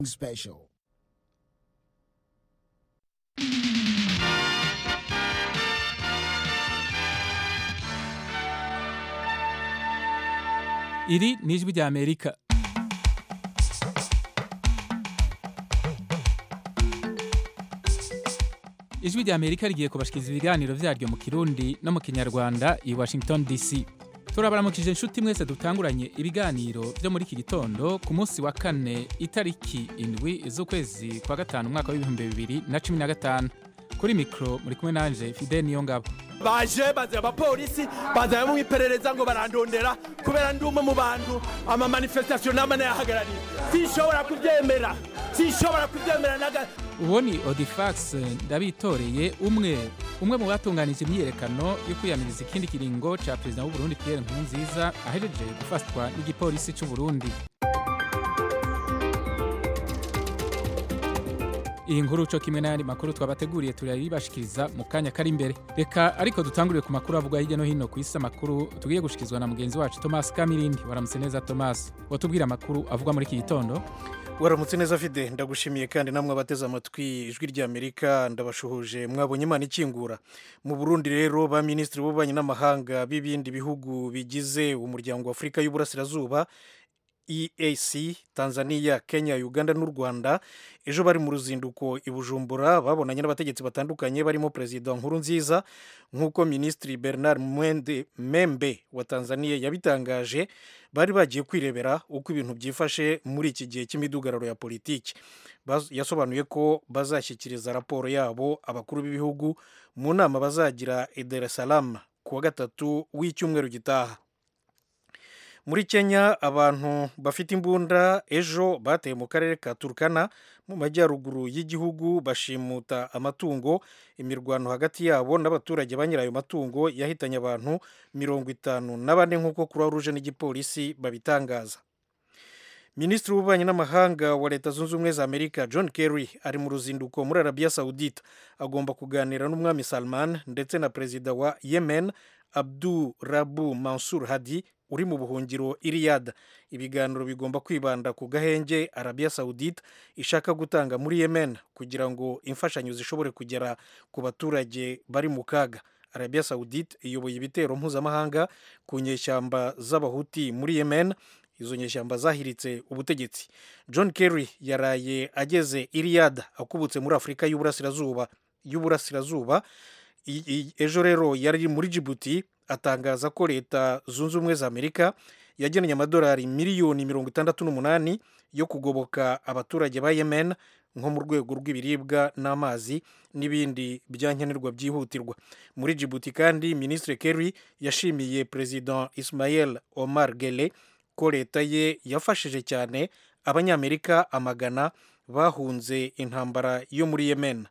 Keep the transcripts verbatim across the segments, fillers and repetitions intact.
Special. Iri ni ijwi rya Amerika. Ijwi rya Amerika rigiye kubashikiriza ibiganiro vyaryo mu Kirundi no mu Kinyarwanda i Washington D C. Turabaramukije inshuti mwese dutanguranye ibiganiro vyo muri iki gitondo ku munsi wa kane itariki indwi z'ukwezi kwa gatanu umwaka w'ibihumbi bibiri na cumi na gatanu. Kuri mikro muri kumwe nanje Fidel Niyongabo. Baje baze abapolisi bazaye mu iperereza ngo barandondera kubera ndumwe mu bantu ama manifestation n'amana yahagarariye. Sinshobora kuvyemera. Sinshobora kuvyemera naga. Uwo ni Odifax ndabitoreye umwe umwe mu batunganije imyiyerekano yo kwiyamiriza ikindi kiringo ca president w'u Burundi Pierre Nkurunziza ahejeje gufatwa n'igipolisi c'u Burundi. Iyi nkuru co kimwe n'ayandi makuru twabateguriye turabibashikiriza mu kanya kari imbere. Reka ariko dutangurire ku makuru avugwa hirya no hino ku isi, amakuru tugiye gushikizwa na mugenzi wacu Thomas Kamirindi. Waramutse neza Thomas, watubwira amakuru avugwa muri iki gitondo. Waramutse neza Fide, ndagushimiye kandi namwe abateze amatwi ijwi rya Amerika, ndabashuhuje mwabonye Imana ikingura. Mu Burundi rero ba ministri b'ububanyi n'amahanga b'ibindi bihugu bigize umuryango wa Afrika y'Uburasirazuba E A C, Tanzania, Kenya, Uganda n'u Rwanda ejo bari mu ruzinduko i Bujumbura babonanye n'abategetsi batandukanye barimo President Nkurunziza, nk'uko Ministri Bernard Mwende Membe wa Tanzania yabitangaje. Bari bagiye kwirebera uko ibintu byifashe muri iki gihe cy'imidugararo ya politiki. Yasobanuye ko bazashyikiriza raporo yabo abakuru b'ibihugu mu nama bazagira i Dar es Salaam kuwa gatatu w'icyumweru gitaha. Muri Kenya abantu bafite imbunda ejo bateye mu karere ka Turkana mu majyaruguru y'igihugu bashimuta amatungo. Imirwano hagati yabo n'abaturage banyirayo ayo matungo yahitanye abantu mirongo itanu na bane nk'uko Croix Rouge n'igipolisi babitangaza. Minisitiri w'ububanyi n'amahanga wa Leta Zunze Ubumwe za Amerika John Kerry ari mu ruzinduko muri Arabia Saudite. Agomba kuganira n'umwami Salman ndetse na perezida wa Yemen Abdu Rabu Mansur Hadi uri mu buhungiro i Riyadh. Ibiganiro bigomba kwibanda ku gahenge Arabia Saudite ishaka gutanga muri Yemen kugira ngo imfashanyo zishobore kugera ku baturage bari mu kaga. Arabia Saudite iyoboye ibitero mpuzamahanga ku nyeshyamba z'abahuti muri Yemen. Izo nyeshyamba zahiritse ubutegetsi. John Kerry yaraye ageze i Riyadh akubutse muri Afrika y'Uburasirazuba y'Uburasirazuba ejo rero yari muri Djibouti. Atangaza ko Leta Zunze Ubumwe za Amerika yagennye amadolari miliyoni mirongo itandatu n'umunani yo kugoboka abaturage ba Yemen nko mu rwego rw'ibiribwa n'amazi n'ibindi byankenerwa byihutirwa. Muri Djibouti kandi Ministre Kerry yashimiye President Ismail Omar Guelleh ko leta ye yafashije cyane abanyamerika amagana bahunze intambara yo muri Yemen.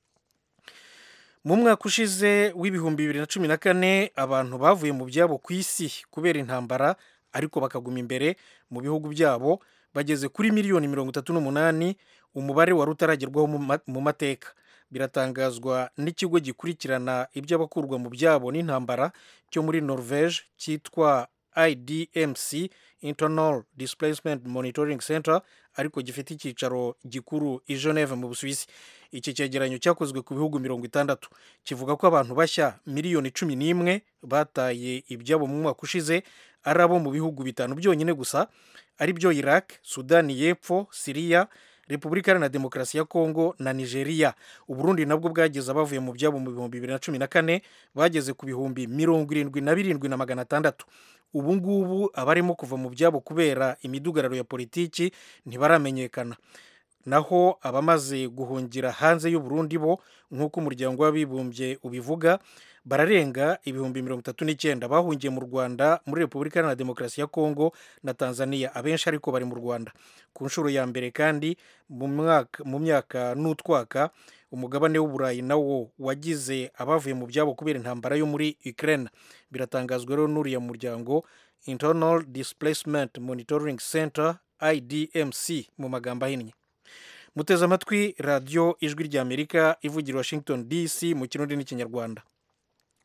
Mu mwaka ushize w'ibihumbi bibiri na cumi na kane abantu bavuye mu byabo ku isi kubera intambara ariko bakaguma imbere mu bihugu byabo bageze kuri miliyoni mirongo itatu n'umunani, umubare wari utaragerwaho mu mateka. Biratangazwa n'ikigo gikurikirana iby'abakurwa mu byabo n'intambara cyo muri Norvege cyitwa I D M C, Internal Displacement Monitoring Center, ariko gifite icyicaro gikuru i Geneve mu Busuwisi. Iki cyegeranyo cyakozwe ku bihugu mirongo itandatu kivuga ko abantu bashya miliyoni cumi n'imwe bataye ibyabo mu mwaka ushize ari abo mu bihugu bitanu byonyine gusa, ari byo Iraq, Sudani y'Epfo, Syria, Repubulika Iharanira Demokarasi ya Kongo na Nigeria. Uburundi nabwo bwageze abavuye mu byabo mu bihumbi bibiri na cumi na kane bageze ku bihumbi mirongo irindwi na birindwi na magana atandatu. Ubu ngubu abarimo kuva mu byabo kubera imidugararo ya politiki ntibaramenyekana. Naho abamaze guhungira hanze y'u Burundi bo nk'uko umuryango w'abibumbye ubivuga bararenga ibihumbi mirongo itatu n'icyenda bahungiye mu Rwanda, muri Repubulika Iharanira Demokarasi ya Kongo na Tanzania. Abenshi ariko bari mu Rwanda. Ku nshuro ya mbere kandi mu mwaka mu myaka n'utwaka umugabane w'Uburayi nawo wagize abavuye mu byabo kubera intambara yo muri Ukraine. Biratangazwa rero n'uriya muryango Internal Displacement Monitoring Center I D M C mu magambo ahinnye. Muteze amatwi radio ijwi rya Amerika ivugira Washington D C mu Kirundi n'ikinyarwanda.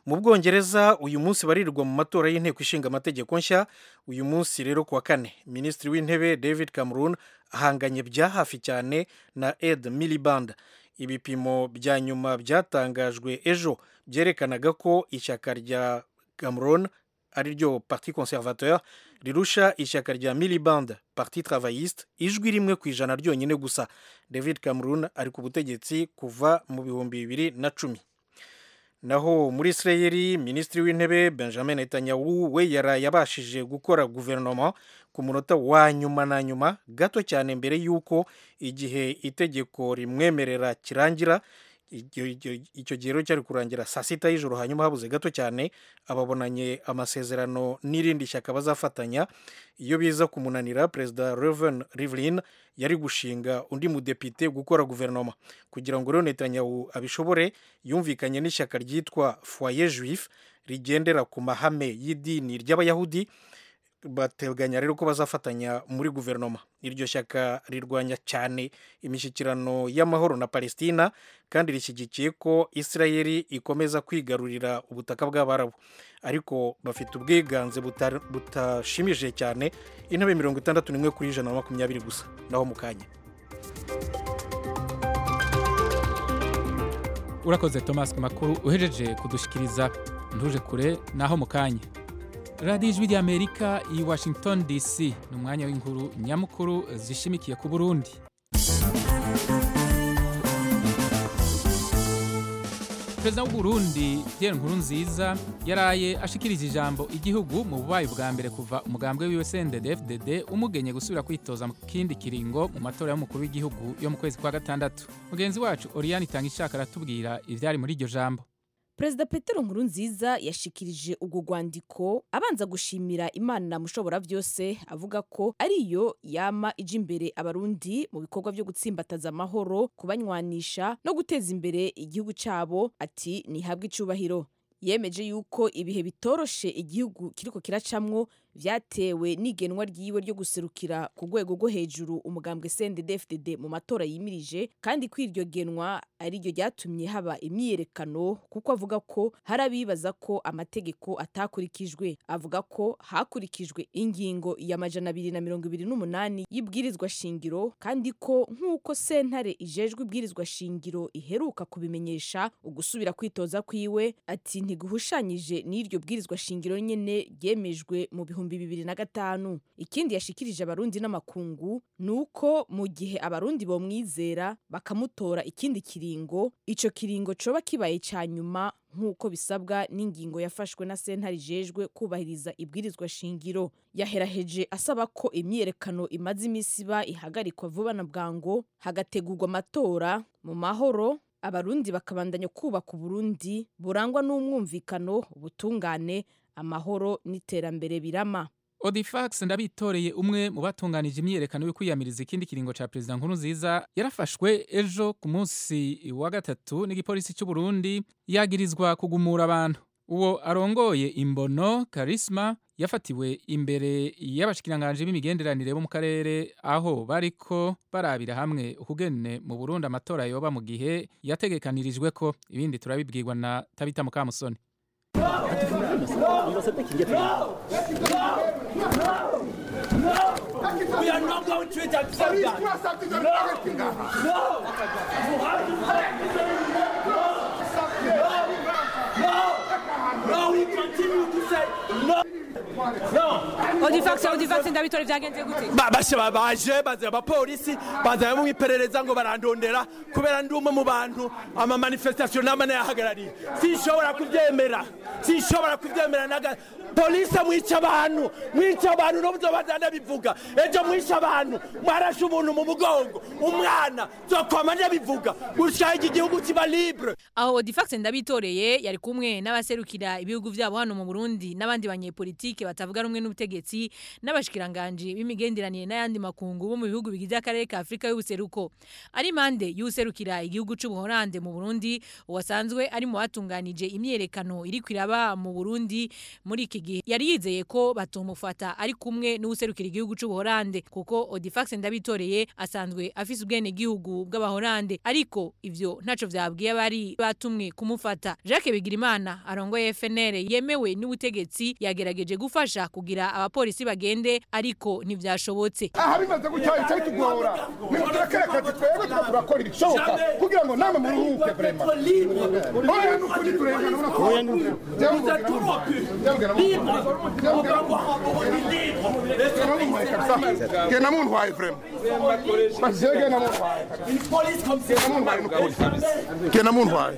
mu Bwongereza uyu munsi barirwa mu matora y'inteko ishinga amategeko nshya. Uyu munsi rero kuwa kane minisitiri w'intebe David Cameron ahanganye bya hafi cyane na Ed Miliband. Ibipimo bya nyuma byatangajwe ejo byerekanaga ko ishyaka rya Cameron ari ryo Parti Conservateur rirusha ishyaka rya Miliband Parti Travailliste ijwi rimwe ku ijana ryonyine gusa. David Cameron ari ku butegetsi kuva mu bihumbi bibiri na cumi. Naho muri Israeli minisitiri w'intebe Benjamin Netanyahu we yarayabashije gukora guverinoma ku munota wa nyuma na nyuma gato cyane mbere y'uko igihe itegeko rimwemerera kirangira. Icyo gihe cyari kurangira saa sita y'ijoro, hanyuma habuze gato cyane ababonanye amasezerano n'irindi shyaka bazafatanya. Iyo biza kumunanira perezida Reuven Rivlin yari gushinga undi mudepite gukora guverinoma. Kugira ngo rero Netanyahu abishobore yumvikanye n'ishyaka ryitwa Foyer Juif rigendera ku mahame y'idini ry'abayahudi. Bateganya rero ko bazafatanya muri guverinoma. Iryo shyaka rirwanya cyane imishyikirano y'amahoro na Palestina kandi rishyigikiye ko Israeli ikomeza kwigarurira ubutaka bw'Abarabu, ariko bafite ubwiganze butashimije cyane, intebe mirongo itandatu n'imwe kuri ijana na makumyabiri gusa. Naho mu kanya urakoze Thomas ku makuru uhejeje kudushikiriza. Ntuje kure naho mu kanya. radiyo ijwi ry'Amerika i Washington D C ni umwanya w'inkuru nyamukuru zishimikiye ku Burundi. Perezida w'u Burundi Pierre Nkurunziza yaraye ashikirije ijambo igihugu mu bubaye bwa mbere kuva umugambwe wiwe C N D D F D D umugenye gusubira kwitoza mu kindi kiringo mu matora y'umukuru w'igihugu yo mu kwezi kwa gatandatu. Mugenzi wacu Oriane Itangishaka aratubwira ivyari muri iryo jambo. Perezida Petero Nkurunziza yashikirije ubwo rwandiko abanza gushimira Imana mushobora byose, avuga ko ariyo yama ije imbere abarundi mu bikorwa byo gutsimbataza amahoro, kubanywanisha no guteza imbere igihugu cyabo. Ati nihabwe icubahiro. Yemeje yuko ibihe bitoroshe igihugu kiriko kiracamwo vyatewe n'igenwa ryiwe ryo guserukira ku rwego rwo hejuru umugambwe C N D D F D D mu matora yimirije, kandi ko iryo genwa ari ryo ryatumye haba imyiyerekano, kuko avuga ko harabibaza ko amategeko atakurikijwe. Avuga ko hakurikijwe ingingo ya majana abiri na mirongo ibiri n'umunani y'ibwirizwa shingiro, kandi ko nk'uko sentare ijejwe ibwirizwa shingiro iheruka kubimenyesha ugusubira kwitoza kwiwe, ati ntiguhushanyije n'iryo bwirizwa shingiro nyene ryemejwe mu bihumbi bibiri na gatanu. Ikindi yashikirije abarundi n'amakungu nuko mu gihe abarundi bomwizera bakamutora ikindi kiringo, ico kiringo coba kibaye ca nyuma nk'uko bisabwa n'ingingo yafashwe na sentare ijejwe kubahiriza ibwirizwa shingiro. Yaheraheje asaba ko imyiyerekano imaze imisi ba ihagarikwa vuba na bwango, hagategurwa amatora mu mahoro, abarundi bakabandanya kubaka Uburundi burangwa n'umwumvikano, ubutungane, amahoro n'iterambere birama. Odifax ndabitoreye umwe mu batunganije imyiyerekano yo kwiyamiriza ikindi kiringo ca Perezida Nkurunziza yarafashwe ejo ku munsi wa gatatu n'igipolisi cy'u Burundi yagirizwa kugumura abantu. Uwo arongoye Imbono Charisma yafatiwe imbere y'abashikiranganje b'imigenderanire bo mu karere aho bariko barabira hamwe ukugene mu Burundi amatora yoba mu gihe yategekanirijwe ko. Ibindi turabibwirwa na Tabita Mukamusoni. We are not going to accept that. No. No. No. We continue to say no. No. Odifax, Odifax ndabitore vyagenze gute? Babashe babaje baze abapolisi bazaye mu iperereza ngo barandondera kubera ndumwe mu bantu ama manifestation namane yahagarariye. Sinshobora kuvyemera. Sinshobora kuvyemera naga polisi mwica abantu, mwica abantu no buzobazana bivuga. Ejo mwica abantu, mwarashe umuntu mu mugongo, umwana zokoma ndabivuga. Gushaka igihugu kiba libre. Aho Odifax ndabitoreye yari kumwe n'abaserukira ibihugu vyabo hano mu Burundi n'abandi banyepolitike batavuga rumwe n'ubutegetsi n'abashikiranganje b'imigenderanire n'ayandi makungu bo mu bihugu bigize akarere ka Afrika y'ubuseruko. Ari mande y'userukira igihugu c'u Buholande mu Burundi, uwasanzwe ari mu batunganije imyerekano iri kwiraba mu Burundi muri iki igihe yari yizeye ko batomufata ari kumwe n'userukira igihugu c'u Buholande kuko Odifax Ndabitoreye asanzwe afise ubwene gihugu bw'Abahorande ariko ivyo ntaco vyabwiye abari batumwe kumufata. Jacques Bigirimana arongoye F N L yemewe n'ubutegetsi yagerageje gufasha kugira abapolisi bagende ariko ntivyashobotse. Aha bimaze gucyaye cyari tugora. Nimuturakereka twebwe turakora ibishoboka kugira ngo namwe muruhuke vraiment. Oya n'ukuri turengana ubona ko oya Gena mun waye vraiment. Mas gena mun waye. Gena mun waye n'ukuri. Gena mun waye.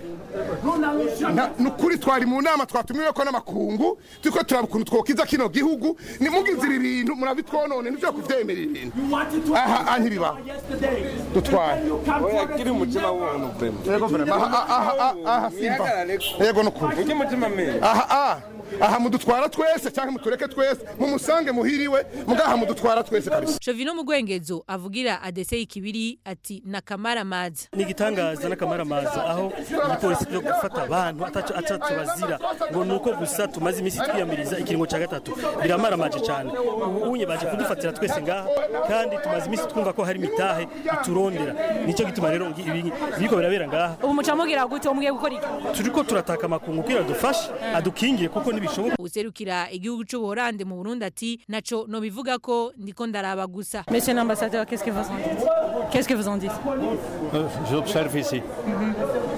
Nukuri twari mu nama twatumiwe ko n'amakungu tuko turabukuntu twokiza kino gihugu ni mugizira ibintu murabitwonone nivyo kuvyemerera ibintu aha anti biba dutwara oya kiri umutima w'umuntu vraiment yego vraiment aha aha aha simba yego nukuri uje mutima me aha aha aha mudutwara twese cyangwa mutureke twese mumusange muhiriwe mugaha mudutwara twese kabisa. Shovino Mugwengezo avugira A D C ikibiri ati nakamara maza ni gitangaza nakamara maza aho ipolisi byo gufata abantu ataco ataco bazira ngo nuko gusa tumaze imisi twiyamiriza ikiringo ca gatatu biramara maje cyane unye baje kudufatira twese ngaha kandi tumaze imisi twumva ko hari mitahe iturondera nico gituma rero ibiko birabera ngaha ubu mucamugira gute umwe gukora iki turiko turataka makungu kira dufashe adukingiye kuko nibishoboka. Userukira igihugu c'u Buholande mu Burundi ati naco no bivuga ko ndiko ndaraba gusa. Monsieur l'ambassadeur, qu'est-ce que vous en dites? Qu'est-ce que vous en dites? euh, J'observe ici. Mm-hmm.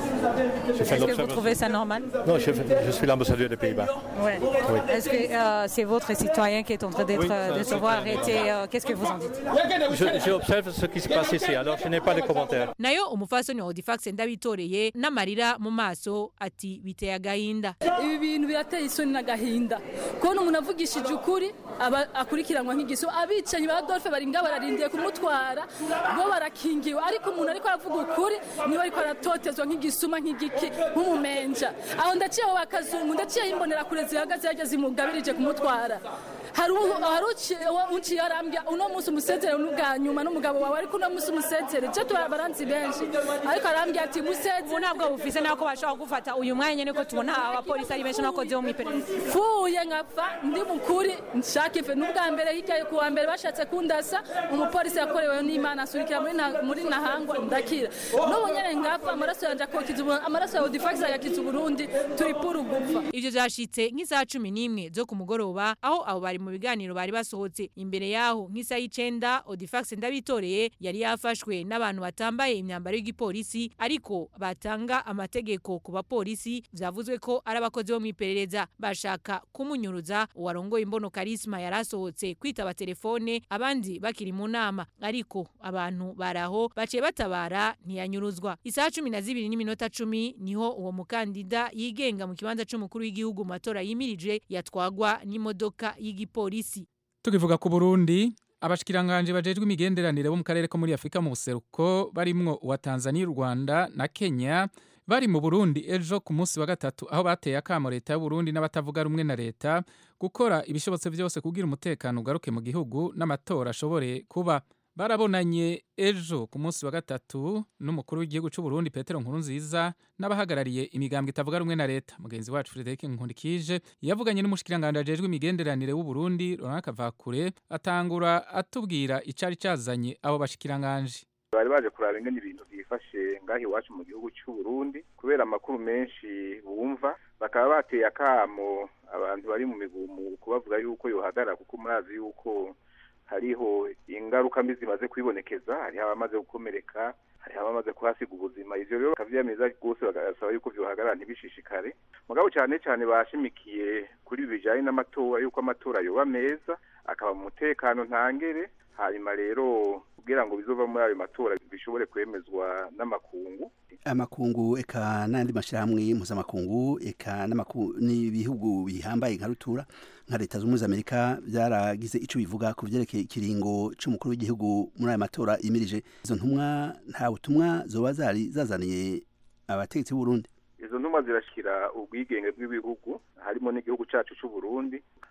Est-ce que vous trouvez ça normal? Non, je, je suis l'ambassadeur des Pays-Bas. Ouais. Oui. Est-ce que euh, c'est votre citoyen qui est en train d'être oui, de se voir arrêté? Euh, Qu'est-ce que vous en dites? J'observe ce qui se passe ici, alors je n'ai pas de commentaires. Nayo umufasoni Odifax Ndabitoreye n'amarira mu maso ati biteye agahinda. Ibi bintu birateye isoni n'agahinda. Kono umuntu avugishije ukuri akurikiranwa nk'igiso abicanyi ba Adolphe baringa bararindiye kumutwara bo barakingiwe ariko umuntu ariko aravuga ukuri niwe ariko aratotezwa nk'igisuma nk'igiki nk'umumenja aho ndaciye bakazungu ndaciye imbonera kure zihagaze yageze imugabirije kumutwara hari haruci unci yarambya uno munsi umusezere n'ubwanyuma n'umugabo wawe ariko uno munsi umusezere cyo twabaranzi benshi ariko arambya ati musezere ntabwo bufise nako bashaka gufata uyu mwanya niko tubona abapolisi ari benshi nako zo mu iperereza fuye ngapfa ndi mukuri nshaka ife n'ubwa mbere hikaye kuwa mbere bashatse kundasa umupolisi yakorewe n'Imana asurikira muri muri nahangwa ndakira n'ubu nyene ngapfa amaraso yanje akokiza amaraso ya Odifax yakiza Burundi turi puru gupfa. Ivyo vyashitse nk'isaha cumi n'imwe zo ku mugoroba aho abo bari mu biganiro bari basohotse imbere yaho nk'isaha y'icenda Odifax Ndabitoreye yari yafashwe n'abantu batambaye imyambaro y'igipolisi ariko batanga amategeko ku bapolisi vyavuzwe ko ari abakozi bo mu iperereza bashaka kumunyuruza uwarongoye imbono Karisma yarasohotse kwitaba telefone abandi bakiri mu nama ariko abantu baraho baciye batabara ntiyanyuruzwa. Isaha cumi na zibiri n'iminota cumi niho uwo mukandida yigenga mu kibanza c'umukuru w'igihugu mu matora yimirije yatwagwa n'imodoka y'igipolisi. Tukivuga ku Burundi abashikiranganje bajejwe imigenderanire bo mu karere ko muri Afrika mu buseruko barimwo uwa Tanzania, Rwanda na Kenya bari mu Burundi ejo ku munsi wa gatatu aho bateye akamo leta y'u Burundi n'abatavuga rumwe na leta gukora ibishobotse byose kugira umutekano ugaruke mu gihugu n'amatora ashobore kuba. Barabonanye ejo ku munsi wa gatatu n'umukuru w'igihugu cy'u Burundi Petero Nkurunziza n'abahagarariye imigambwe itavuga rumwe na leta. Mugenzi wacu Frederic Nkundikije yavuganye n'umushikiranganje ajejwe imigenderanire w'u Burundi Laurent Kavakure atangura atubwira icari cazanye abo bashikiranganje. Bari baje kuraba ingene ibintu byifashe ngahi iwacu mu gihugu cy'u Burundi kubera amakuru menshi bumva bakaba bateye akamo abantu bari mu migumu kubavuga yuko yohagara kuko murazi yuko hariho ingaruka mbi zimaze kwibonekeza, hariho abamaze gukomereka, hariho abamaze kuhasiga ubuzima. Ivyo rero bakavyemeza rwose bagasaba yuko vyohagarara ntibishishikare. Mugabo cyane cyane bashimikiye kuri bijanye n'amatora yuko amatora yoba meza akaba mu mutekano ntangere, hanyuma rero kugira ngo bizova muri ayo matora bishobore kwemezwa n'amakungu amakungu eka n'andi mashirahamwe mpuzamakungu eka n'ibihugu bihambaye nka rutura nka leta z'ubumwe z'Amerika byaragize ico bivuga ku vyerekeye ikiringo c'umukuru w'igihugu muri aya matora yimirije. Izo ntumwa nta butumwa zoba zari zazaniye abategetsi b'u Burundi. Izo ntumwa zirashikira ubwigenge bw'ibihugu harimo n'igihugu cacu c'u Burundi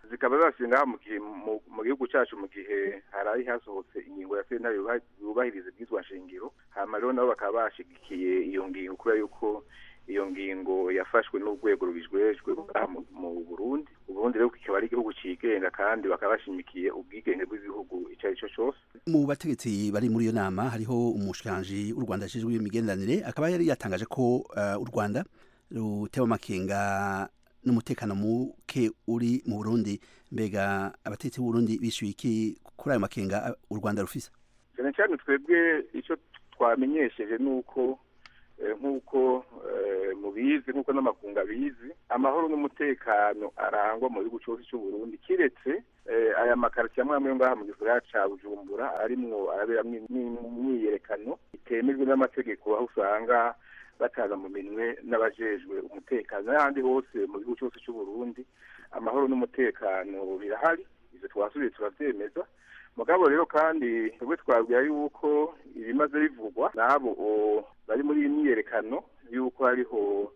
zikaba zashinga mu gihe mu gihugu cyacu mu gihe harayi hasohotse ingingo ya sentare yubahiriza ibyizwa nshingiro hama rero nabo bakaba bashigikiye iyo ngingo kubera yuko iyo ngingo yafashwe n'urwego rubijwejwe mu Burundi Uburundi rero kikaba ari igihugu cigenga kandi bakaba bashimikiye ubwigenge bw'igihugu icyo ari cyo cyose. Mu bategetsi bari muri iyo nama hariho umushikanje w'u Rwanda ajejwe imigenderanire akaba yari yatangaje ko uh, u Rwanda rutewe amakenga n'umutekano muke uri mu Burundi. Mbega abategetsi b'u Burundi bishuye iki kuri ayo makenga u Rwanda rufise? Cyane cyane twebwe icyo twamenyesheje nuko nk'uko mubizi nk'uko n'amakunga bizi amahoro n'umutekano arangwa mu gihugu cyose cy'u Burundi kiretse aya makaritiye amwe amwe ngaha mu gisagara ca Bujumbura arimwo araberamwo imyiyerekano itemejwe n'amategeko aho usanga bataza mu minwe n'abajejwe umutekano n'ahandi hose mu gihugu cyose cy'u Burundi amahoro n'umutekano birahari ivyo twasubiye turavyemeza. Mugabo rero kandi twebwe twabwira yuko ibimaze bivugwa nabo bari muri iyi myiyerekano yuko hariho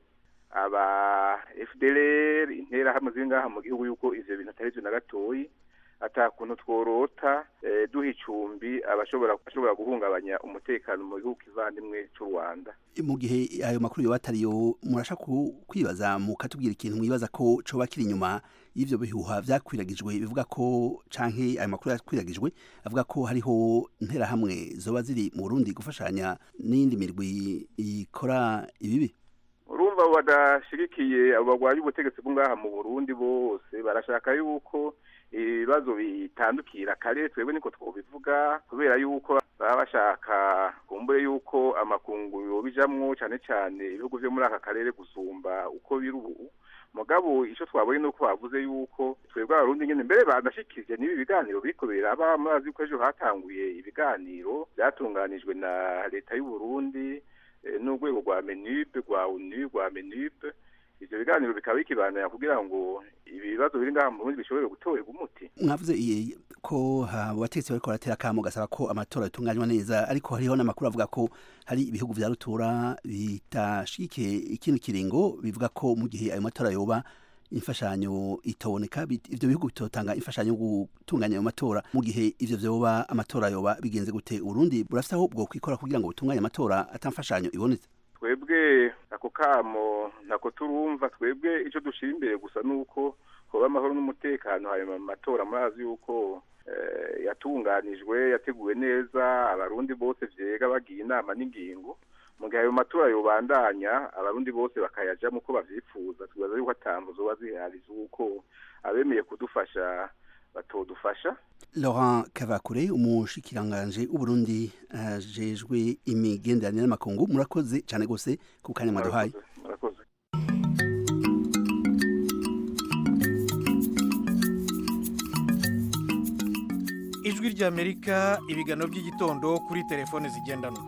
aba F D L R intera hamwe zingaha mu gihugu yuko ivyo bintu atari byo na gatoyi atakuntu tworota eh, duha icumbi abashobora ashobora guhungabanya umutekano mu gihugu kivandimwe cy'u Rwanda. Mu gihe ayo makuru yo batariyo murasha kwibaza mukatubwira ikintu mwibaza ko coba kiri inyuma y'ivyo bihuha vyakwiragijwe bivuga ko canke ayo makuru yakwiragijwe avuga ko hariho intera hamwe zoba ziri mu Burundi gufashanya n'indi mirwi ikora ibibi. Urumva badashigikiye abo bagwaye ubutegetsi bw'ngaha mu Burundi bose barashaka yuko ibibazo bitandukira kare twebwe niko twobivuga kubera yuko baba bashaka kumbure yuko amakungu yobijamwo cyane cyane ibihugu byo muri aka karere gusumba uko biri ubu. Mugabo ico twabonye nuko bavuze yuko twebwe abarundi nyene mbere badashikije nibi biganiro biko biraba amazi ko ejo hatanguye ibiganiro byatunganijwe na leta y'u Burundi n'urwego rwa MENUP rwa U N U rwa MENUP. Ivyo biganiro bikaba bikibana kugira ngo ibibazo biri ngaha mu Burundi bishobore gutorerwa umuti. Mwavuze ko abategetsi bariko baratera akamo gasaba ko amatora yatunganywa neza ariko hariho n'amakuru avuga ko hari ibihugu vya rutura bitashike ikintu kiringo bivuga ko mu gihe ayo matora yoba imfashanyo itaboneka ivyo bihugu bitotanga imfashanyo gutunganya ayo matora mu gihe ivyo vyoba amatora yoba bigenze gute Burundi burafite aho bwo kwikora kugira ngo butunganye amatora atamfashanyo ibonetse. Twebwe ako kamo nako turumva twebwe ico dushira imbere gusa nuko hoba amahoro n'umutekano hanyuma amatora murazi yuko eh, yatunganijwe yateguwe neza abarundi bose vyega bagiye inama n'ingingo mu gihe ayo matora yobandanya abarundi bose bakayaja muko bavyifuza twibaza yuko atamvu zoba zihari zuko abemeye kudufasha batodufasha. Laurent Kavakure umushikiranganje uburundi ajejwe uh, imigenderanire n'amakungu murakoze cyane gose ku kanya mwaduhaye. Murakoze. Ijwi rya Amerika ibigano by'igitondo kuri telefone zigendanwa.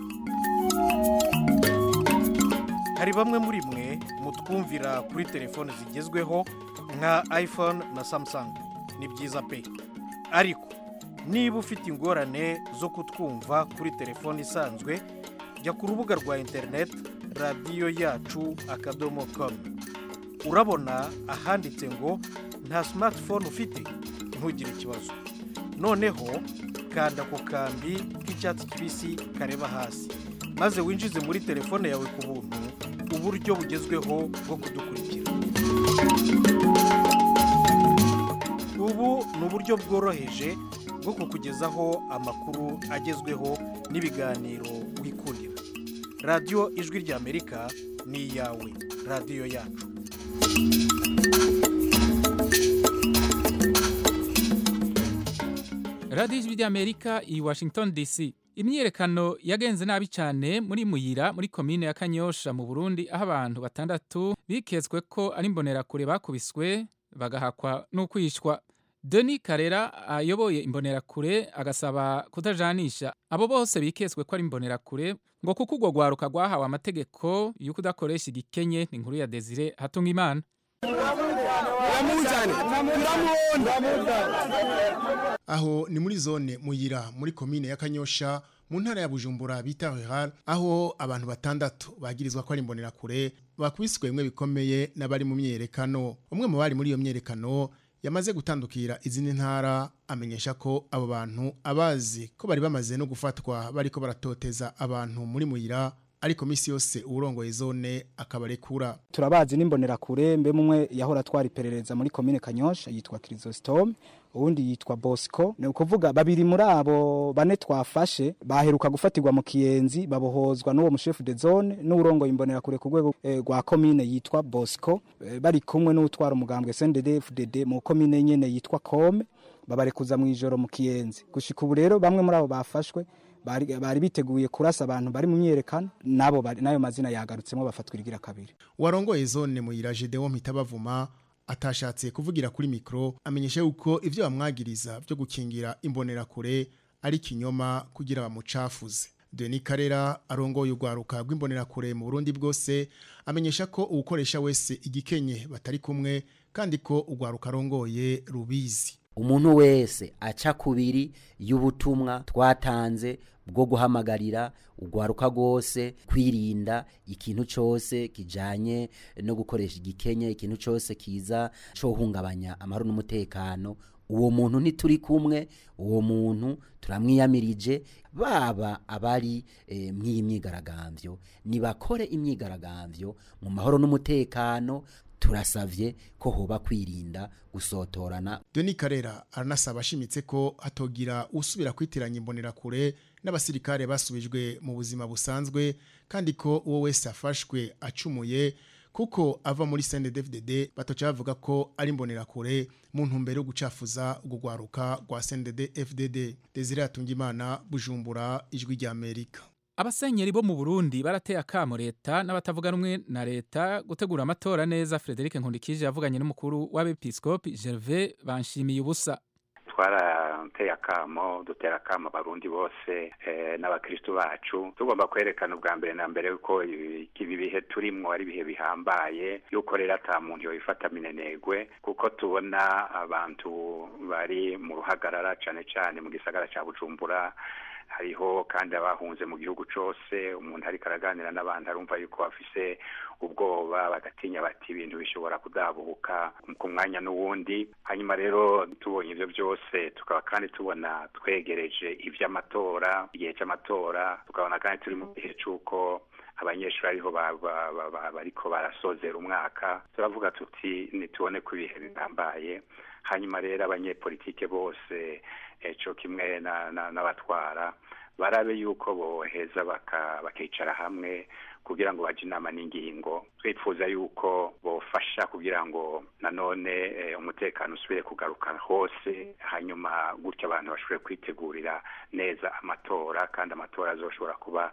Hari bamwe muri mwe mutwumvira kuri telefone zigezweho nka iPhone na Samsung. Ni byiza pe. Ariko niba ufite ingorane zo kutwumva kuri telefone isanzwe jya ku rubuga rwa internet radio yacu akadomo com. Urabona ahanditse ngo nta smartphone ufite ntugire ikibazo. Noneho kanda ku kambi k'icyatsi kibisi kareba hasi maze winjize muri telefone yawe ku buntu uburyo bugezweho bwo kudukurikira. Ubu ni uburyo bworoheje bwo kukugezaho amakuru agezweho n'ibiganiro wikundira. Radio Ijwi rya Amerika ni iyawe, radio yacu. Radio Ijwi rya Amerika i Washington D C. Imyiyerekano yagenze nabi cyane muri Muyira muri komine ya Kanyosha mu Burundi aho abantu batandatu bikezwe ko ari imbonerakure bakubiswe bagahakwa no kwishwa. Denis Karera ayoboye imbonerakure agasaba kutajanisha abo bose bikezwe ko ari imbonerakure ngo kuko urwo rwaruka rwahawe amategeko yo kudakoresha igikenye ni inkuru ya Desire Hatungimana. Aho ni muri zone Muyira muri komine ya Kanyosha mu ntara ya Bujumbura bita Rural aho abantu batandatu bagirizwa ko ari imbonerakure bakubiswe bimwe bikomeye n'abari mu myerekano. Umwe mu bari muri iyo myerekano yamaze gutandukira izindi ntara amenyesha ko abo bantu abazi ko bari bamaze no gufatwa bariko baratoteza abantu muri Muyira ariko misi yose urongoye zone akabarekura. Turabazi n'imbonera kure mbe mumwe yahora twari perereza muri commune Kanyosha yitwa Chrysostome uwundi yitwa Bosco ne ukuvuga babiri muri abo bane twafashe baheruka gufatirwa mu Kiyenzi babohozwa n'uwo mushefu de zone n'urongoye imbonera kure ku rwego rwa e, commune yitwa Bosco e, bari kumwe n'utwara umugambwe S N D D F D D mu commune nyene yitwa Kome babarekuza mu ijoro mu Kiyenzi gushika ubu rero bamwe muri abo bafashwe bari bari biteguye kurasa abantu bari mu myerekano nabo bari nayo mazina yagarutsemo bafatwirigira kabiri. Warongoye zone Muyira Gedeon Mitabavuma atashatse kuvugira kuri mikro amenyesha yuko ivyo bamwagiriza byo gukingira imbonera kure ari kinyoma kugira bamucafuze. Denis Karera arongoye ugwaruka rw'imbonera kure mu Burundi bwose amenyesha ko ukoresha wese igikenye batari kumwe kandi ko ugwaruka arongoye rubizi. Umuntu wese aca kubiri y'ubutumwa twatanze bwo guhamagarira ugwaruka gose kwirinda ikintu cyose kijanye no gukoresha igikenye ikintu cyose kiza cyo hungabanya amahoro n'umutekano. Uwo muntu nituri kumwe, uwo muntu turamwiyamirije. Baba abari e, mw'imyigaragambyo nibakore imyigaragambyo mu mahoro n'umutekano. Turasavye ko hoba kwirinda gusotorana. Denis Karera aranasaba ashimitse ko atogira usubira kwitiranya imbonera kure n'abasirikare basubijwe mu buzima busanzwe kandi ko uwo wese afashwe acumuye kuko ava muri S N D D F D D batoca bavuga ko ari imbonera kure mu ntumbero yo gucafuza ugugwaruka rwa S N D D F D D. Desire Atungimana, Bujumbura, Ijwi rya Amerika. Abasenyeri bo mu Burundi barateye akamo leta n'abatavuga rumwe na leta gutegura amatora neza. Frederic Nkundikije yavuganye n'umukuru w'abepiskopi Gervais Banshimiye ubusa. Twarateye akamo dutera akamo abarundi bose eh, n'abakristo bacu tugomba kwerekana ubwa mbere na mbere ko ibi bihe turimwo ari bihe bihambaye yuko rero ata muntu yoifata minenegwe kuko tubona abantu bari mu ruhagarara cane cane mu gisagara ca Bujumbura. Hariho kandi abahunze mu gihugu cyose umuntu ari karaganira n'abantu arumva yuko bafise ubwoba bagatinya bati ibintu bishobora kudabuka ku mwanya n'uwundi. Hanyuma rero tubonye ivyo byose tukaba kandi tubona twegereje ivy'amatora igihe cy'amatora tukabona kandi turi mu gihe cy'uko abanyeshuri ariho bariko barasozera umwaka. Turavuga tuti nitubone ku bihe bihambaye. Hanyuma rero abanyepolitike bose eco kimwe n'abatwara barabe yuko boheza bakicara hamwe kugira ngo baje inama n'ingingo. Twifuza yuko bofasha kugira ngo nanone umutekano usubire kugaruka hose, hanyuma gutya abantu bashobore kwitegurira neza amatora kandi amatora azoshobora kuba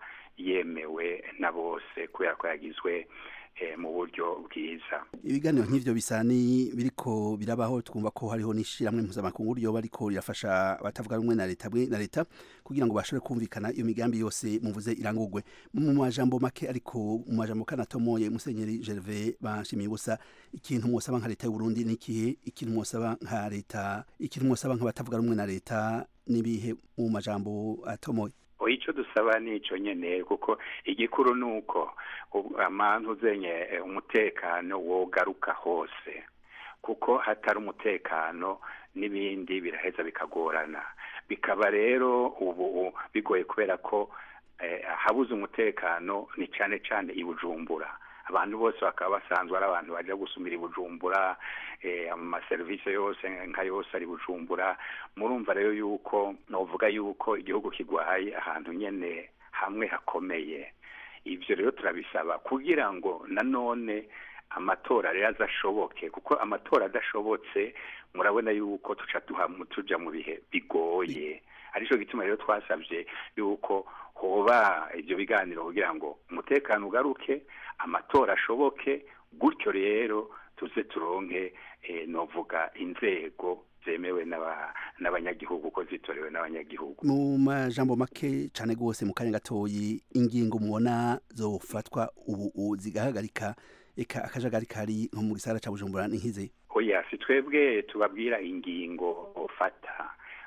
yemewe na bose kubera ko yagizwe mu buryo bwiza. Ibiganiro nk'ivyo bisani biriko birabaho twumva ko hariho nishiramwe mpuzamakungu ryo bariko rirafasha abatavuga rumwe na leta na leta kugira ngo bashobore kumvikana iyo migambi yose muvuze irangurwe mu majambo make. Ariko mu majambo kanatomoye Musenyeri Gervais Banshimiye ubusa, ikintu mwosaba nka leta y'u Burundi nikihe? Ikintu mwosaba nka leta, ikintu mwosaba nk'abatavuga rumwe na leta nibihe mu majambo atomoye? Ico dusaba nico nyene kuko igikuru nuko amantu zenye umutekano wogaruka hose, kuko hatari umutekano n'ibindi biraheza bikagorana. Bikaba rero ubu bigoye kubera ko eh, habuze umutekano ni cyane cyane i Bujumbura. Abantu bose bakaba basanzwe ari abantu baje gusumira i Bujumbura, eh, ama service yose nka yose ari Bujumbura. Murumva rero yuko novuga yuko igihugu kigwaye ahantu nyene hamwe hakomeye. Ivyo rero turabisaba kugira ngo nanone amatora rero azashoboke, kuko amatora adashobotse murabona yuko tuca duhamu tuja mu bihe bigoye. Arico gituma rero twasavye yuko hoba ivyo biganiro kugira ngo umutekano ugaruke, amatora ashoboke, gutyo rero tuze turonke eh, novuga inzego zemewe n'abanyagihugu ko zitorewe n'abanyagihugu. Mu majambo make cyane gose mu kanya gatoyi, ingingo mubona zofatwa ubu zigahagarika eka akajagari kari nko mu gisagara ca Bujumbura n'inkize? Oya, si twebwe tubabwira ingingo ofata,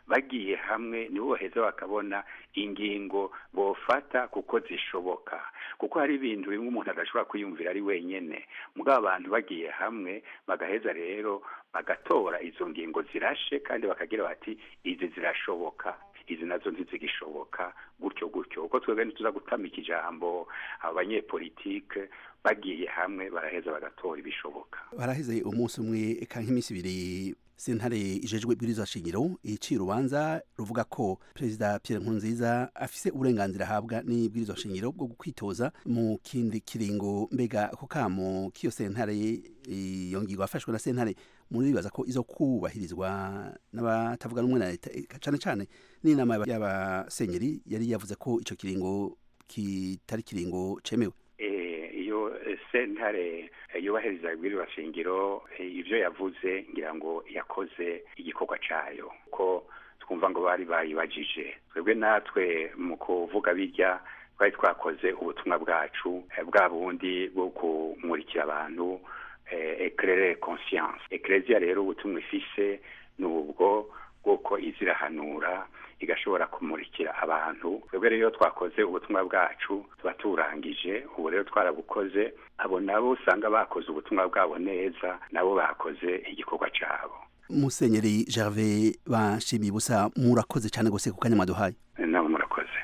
bagiye hamwe nibo baheza bakabona ingingo bofata kuko zishoboka kuko hari ibintu bimwe umuntu adashobora kwiyumvira ari wenyene mugabo abantu bagiye hamwe bagaheza rero bagatora izo ngingo zirashe kandi bakagira bati izi zirashoboka izi nazo ntizigishoboka gutyo gutyo uko twebwe ntituza gutamika ijambo abanyepolitike bagiye hamwe baraheza bagatora ibishoboka baraheze umunsi umwe eka nk'iminsi ibiri sentare ijejwe ibwirizwa shingiro iciye urubanza ruvuga ko perezida Pierre Nkurunziza afise uburenganzira ahabwa n'ibwirizwa shingiro bwo kwitoza mu kindi kiringo mbega ako kamo k'iyo sentare iyo ngingo afashwe na sentare muri bibaza ko izo kubahirizwa n'abatavuga n'umwe na leta cane cane n'inama y'abasenyeri yari yavuze ko ico kiringo kitari kiringo cemewe iyo sentare yubahiriza ibwirizwa shingiro ivyo yavuze ngira ngo yakoze igikorwa cayo ko twumva ngo bari bayibajije twebwe natwe mu kuvuga birya twari twakoze ubutumwa bwacu bwa bundi bwo kumurikira abantu éclairer conscience ecclesia rero ubutumwa ifise nubwo bwoko izirahanura igashobora kumurikira abantu twebwe rero twakoze ubutumwa bwacu tuba turangije ubu rero twarabukoze abo nabo usanga bakoze ubutumwa bwabo neza nabo bakoze igikorwa cabo Musenyeri Gervais Banshimiye Busa murakoze cyane gose ku kanya maduhaye nabo murakoze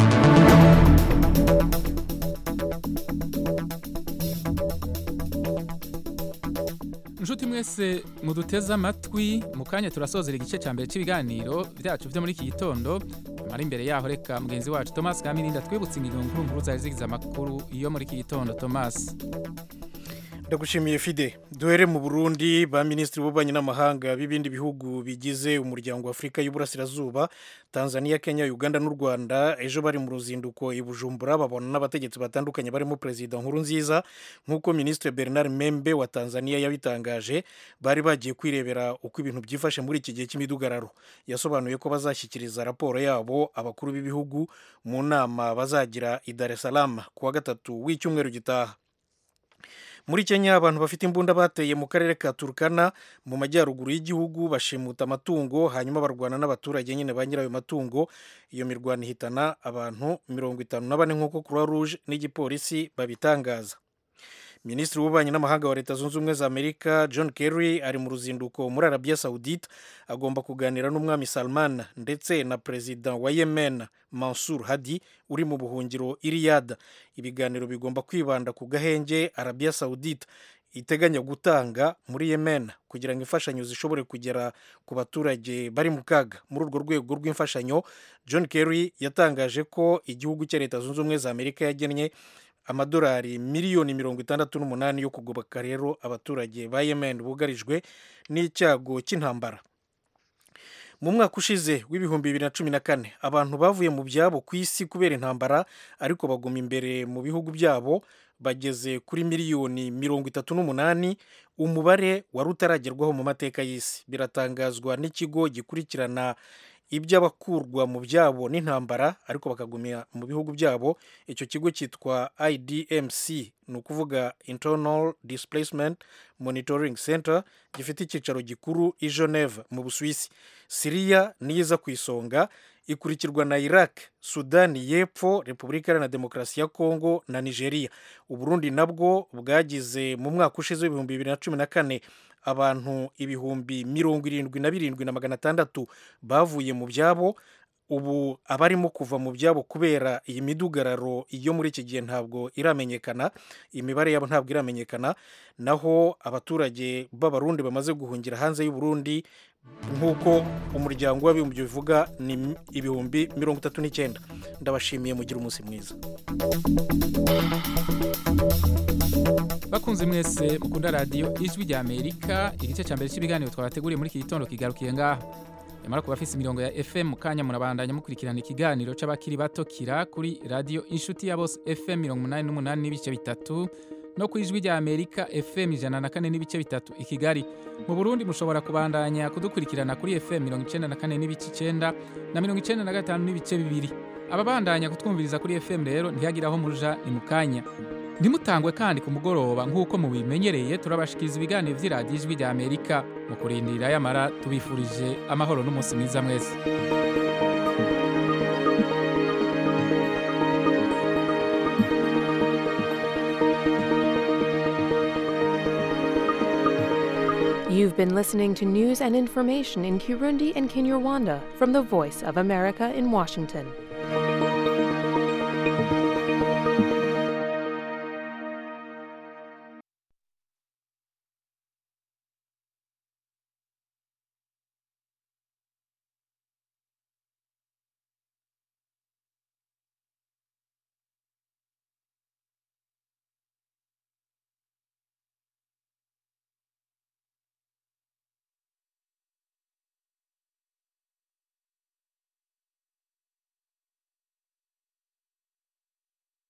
Nshuti mwese muduteza amatwi mu kanya turasozera igice cya mbere cy'ibiganiro byacu byo muri iki gitondo mari imbere yaho reka mugenzi wacu Thomas Kamirinda twibutse ingingo nkuru nkuru zari zigize amakuru iyo muri iki gitondo Thomas Ndagushimiye Fide duhere mu Burundi ba ministri b'ububanyi n'amahanga b'ibindi bihugu bigize umuryango wa Afrika y'Uburasirazuba Tanzania Kenya Uganda n'u Rwanda ejo bari mu ruzinduko i Bujumbura babona n'abategetsi batandukanye barimo president Nkurunziza nk'uko ministre Bernard Membe wa Tanzania yabitangaje bari bagiye kwirebera uko ibintu byifashe muri iki gihe cy'imidugararo yasobanuye ko bazashyikiriza raporo yabo abakuru b'ibihugu mu nama bazagira i Dar es Salaam kuwa gatatu w'icyumweru gitaha muri Kenya abantu bafite imbunda bateye mu karere ka Turkana mu majyaruguru y'igihugu bashimuta amatungo hanyuma barwana n'abaturage nyine banyira ayo matungo iyo mirwano ihitana abantu mirongo itanu na bane nk'uko Croix Rouge n'igipolisi babitangaza Minisitiri w'ububanyi n'amahanga wa Leta Zunze Ubumwe za Amerika John Kerry ari mu ruzinduko muri Arabia Saudite agomba kuganira n'umwami Salman ndetse na President wa Yemen Mansour Hadi uri mu buhungiro i Riyadh ibiganiro bigomba kwibanda ku gahenge Arabia Saudite iteganya gutanga muri Yemen kugira ngo imfashanyo zishobore kugera ku baturage bari mu kaga muri urwo rwego rw'imfashanyo John Kerry yatangaje ko igihugu cya Leta Zunze Ubumwe za Amerika yagennye amadolari miliyoni mirongo itandatu n'umunani yo kugoboka rero abaturage ba Yemen bugarijwe n'icyago cy'intambara mu mwaka ushize w'ibihumbi bibiri na cumi na kane abantu bavuye mu byabo ku isi kubera intambara ariko baguma imbere mu bihugu byabo bageze kuri miliyoni mirongo itatu n'umunani umubare wari utaragerwaho mu mateka y'isi biratangazwa n'ikigo gikurikirana iby'abakurwa mu byabo n'intambara ariko bakagumira mu bihugu byabo icyo kigo cyitwa I D M C ni ukuvuga Internal Displacement Monitoring Center gifite icyicaro gikuru i Geneve mu Busuwisi Syria niyiza ku isonga ikurikirwa na Iraq Sudani y'Epfo Repubulika Iharanira Demokarasi ya Kongo na Nigeria Uburundi nabwo bwagize mu mwaka ushize w'ibihumbi bibiri na cumi na kane abantu ibihumbi mirongo irindwi na birindwi na magana atandatu bavuye mu byabo ubu abarimo kuva mu byabo kubera iyi midugararo iyo muri iki gihe ntabwo iramenyekana imibare yabo ntabwo iramenyekana naho abaturage b'abarundi bamaze guhungira hanze y'u Burundi nk'uko umuryango w'abibumbye bivuga ni ibihumbi mirongo itatu n'icyenda ndabashimiye mugira umunsi mwiza bakunze mwese mukunda radio ijwi rya Amerika igice cya mbere cy'ibiganiro twabateguriye muri iki gitondo kigarukiye ngaha yamara kuba afise imirongo ya F M mukanya murabandanya mukurikirana ikiganiro c'abakiri bato kira kuri radio inshuti ya bose F M mirongo umunani n'umunani n'ibice bitatu no ku ijwi rya Amerika F M ijana na kane n'ibice bitatu i Kigali mu Burundi mushobora kubandanya kudukurikirana kuri F M mirongo icenda na kane n'ibice icenda na mirongo icenda na gatanu n'ibice bibiri ababandanya kutwumviriza kuri F M rero ntihagiraho muruja ni mukanya ntimutangwe kandi ku mugoroba nk'uko mubimenyereye turabashikiriza ibiganiro vy'iradiyo ijwi rya amerika mu kurindira yamara tubifurije amahoro n'umunsi mwiza mwese. You've been listening to news and information in Kirundi and Kinyarwanda from the Voice of America in Washington.